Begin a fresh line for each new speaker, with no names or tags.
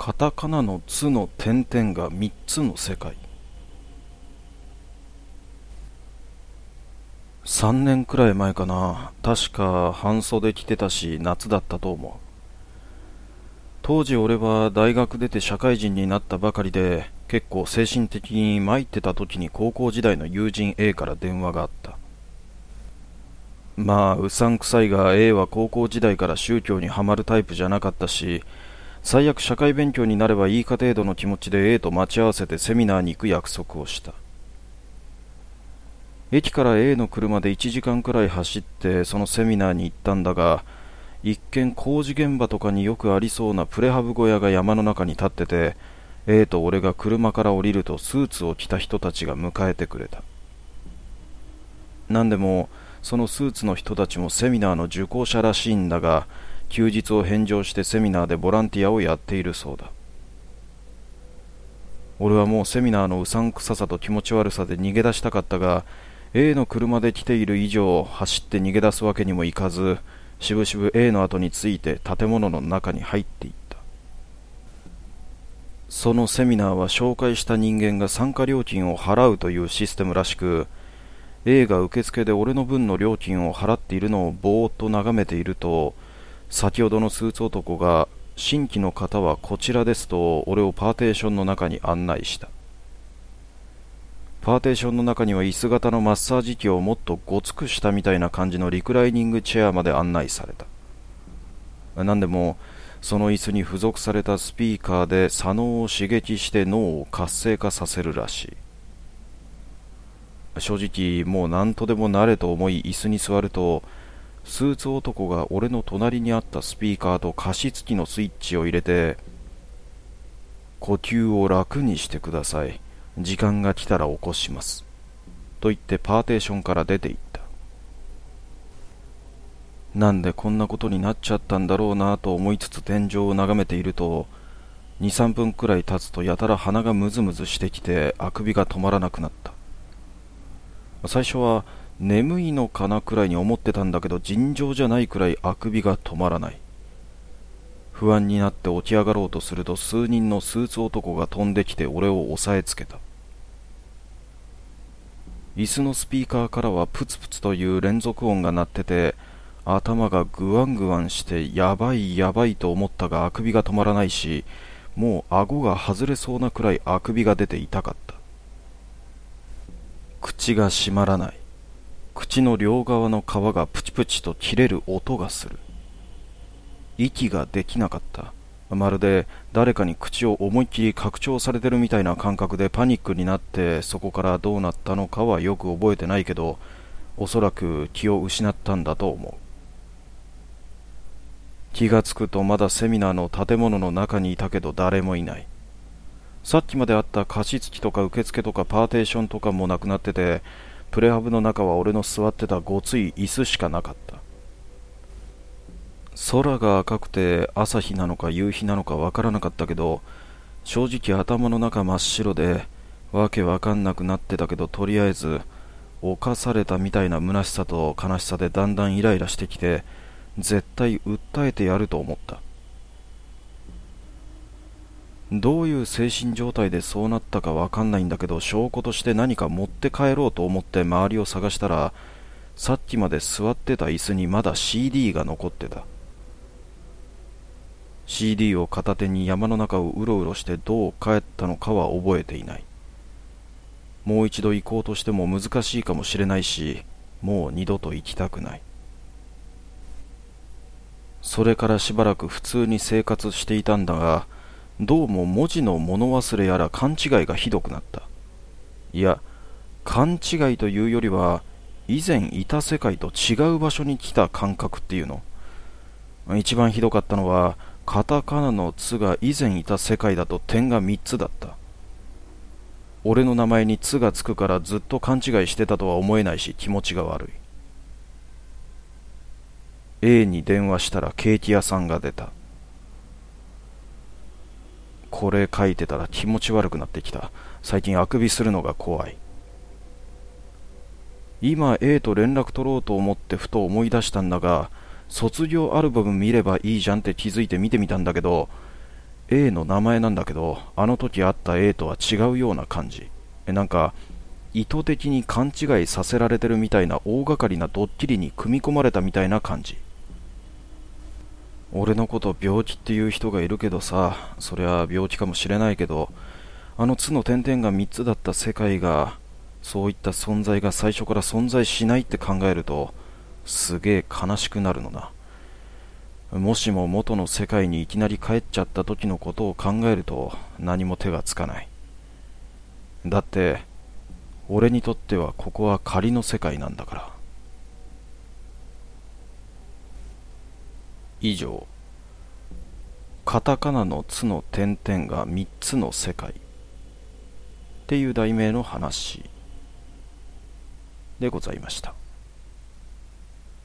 カタカナの「つ」の点々が3つの世界。3年くらい前かな。確か半袖着てたし夏だったと思う。当時俺は大学出て社会人になったばかりで、結構精神的に参ってた時に高校時代の友人 A から電話があった。まあうさんくさいが A は高校時代から宗教にはまるタイプじゃなかったし、最悪社会勉強になればいいか程度の気持ちで A と待ち合わせてセミナーに行く約束をした。駅から A の車で1時間くらい走ってそのセミナーに行ったんだが、一見工事現場とかによくありそうなプレハブ小屋が山の中に立ってて、 A と俺が車から降りるとスーツを着た人たちが迎えてくれた。なんでもそのスーツの人たちもセミナーの受講者らしいんだが、休日を返上してセミナーでボランティアをやっているそうだ。俺はもうセミナーのうさんくささと気持ち悪さで逃げ出したかったが、 A の車で来ている以上走って逃げ出すわけにもいかず、しぶしぶ A の後について建物の中に入っていった。そのセミナーは紹介した人間が参加料金を払うというシステムらしく、 A が受付で俺の分の料金を払っているのをぼーっと眺めていると、先ほどのスーツ男が新規の方はこちらですと俺をパーテーションの中に案内した。パーテーションの中には椅子型のマッサージ機をもっとごつくしたみたいな感じのリクライニングチェアまで案内された。なんでもその椅子に付属されたスピーカーで左脳を刺激して脳を活性化させるらしい。正直もう何とでもなれと思い椅子に座ると、スーツ男が俺の隣にあったスピーカーと加湿器のスイッチを入れて、呼吸を楽にしてください、時間が来たら起こしますと言ってパーテーションから出て行った。なんでこんなことになっちゃったんだろうなと思いつつ天井を眺めていると、2、3分くらい経つとやたら鼻がムズムズしてきてあくびが止まらなくなった。最初は眠いのかなくらいに思ってたんだけど、尋常じゃないくらいあくびが止まらない。不安になって起き上がろうとすると、数人のスーツ男が飛んできて俺を押さえつけた。椅子のスピーカーからはプツプツという連続音が鳴ってて、頭がグワングワンしてやばいやばいと思ったが、あくびが止まらないし、もう顎が外れそうなくらいあくびが出て痛かった。口が閉まらない。口の両側の皮がプチプチと切れる音がする。息ができなかった。まるで誰かに口を思いっきり拡張されてるみたいな感覚でパニックになって、そこからどうなったのかはよく覚えてないけど、おそらく気を失ったんだと思う。気がつくとまだセミナーの建物の中にいたけど誰もいない。さっきまであった加湿器とか受付とかパーテーションとかもなくなってて、プレハブの中は俺の座ってたごつい椅子しかなかった。空が赤くて朝日なのか夕日なのかわからなかったけど、正直頭の中真っ白でわけわかんなくなってたけど、とりあえず犯されたみたいな虚しさと悲しさでだんだんイライラしてきて、絶対訴えてやると思った。どういう精神状態でそうなったかわかんないんだけど、証拠として何か持って帰ろうと思って周りを探したら、さっきまで座ってた椅子にまだ CD が残ってた。CD を片手に山の中をうろうろしてどう帰ったのかは覚えていない。もう一度行こうとしても難しいかもしれないし、もう二度と行きたくない。それからしばらく普通に生活していたんだが、どうも文字の物忘れやら勘違いがひどくなった。いや、勘違いというよりは、以前いた世界と違う場所に来た感覚っていうの。一番ひどかったのは、カタカナのツが以前いた世界だと点が3つだった。俺の名前にツがつくからずっと勘違いしてたとは思えないし、気持ちが悪い。A に電話したらケーキ屋さんが出た。これ書いてたら気持ち悪くなってきた。最近あくびするのが怖い。今 A と連絡取ろうと思ってふと思い出したんだが、卒業アルバム見ればいいじゃんって気づいて見てみたんだけど、 A の名前なんだけど、あの時あった A とは違うような感じ。なんか意図的に勘違いさせられてるみたいな大掛かりなドッキリに組み込まれたみたいな感じ。俺のこと病気っていう人がいるけどさ、そりゃ病気かもしれないけど、あの津の点々が3つだった世界が、そういった存在が最初から存在しないって考えると、すげえ悲しくなるのな。もしも元の世界にいきなり帰っちゃった時のことを考えると何も手がつかない。だって俺にとってはここは仮の世界なんだから。以上、カタカナのつの点々が3つの世界っていう題名の話でございました。